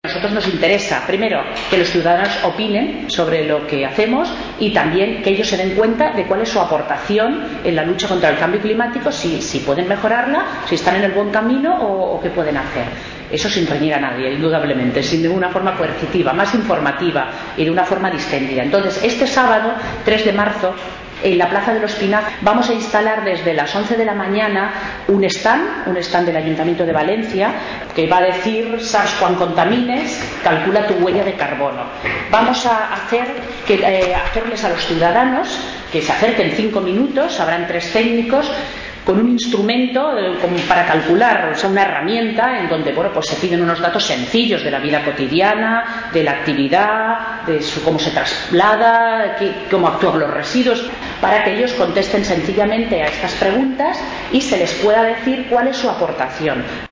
A nosotros nos interesa, primero, que los ciudadanos opinen sobre lo que hacemos y también que ellos se den cuenta de cuál es su aportación en la lucha contra el cambio climático, si pueden mejorarla, si están en el buen camino o qué pueden hacer. Eso sin reñir a nadie, indudablemente, sin de una forma coercitiva, más informativa y de una forma distendida. Entonces, este sábado, 3 de marzo, en la Plaza de los Pinazos vamos a instalar desde las 11 de la mañana un stand del Ayuntamiento de Valencia que va a decir: ¿sabes cuán contamines? Calcula tu huella de carbono. Vamos a hacerles a los ciudadanos que se acerquen 5 minutos, habrán 3 técnicos con un instrumento como para calcular, o sea, una herramienta en donde pues se piden unos datos sencillos de la vida cotidiana, de la actividad, de cómo se traslada, cómo actúan los residuos, para que ellos contesten sencillamente a estas preguntas y se les pueda decir cuál es su aportación.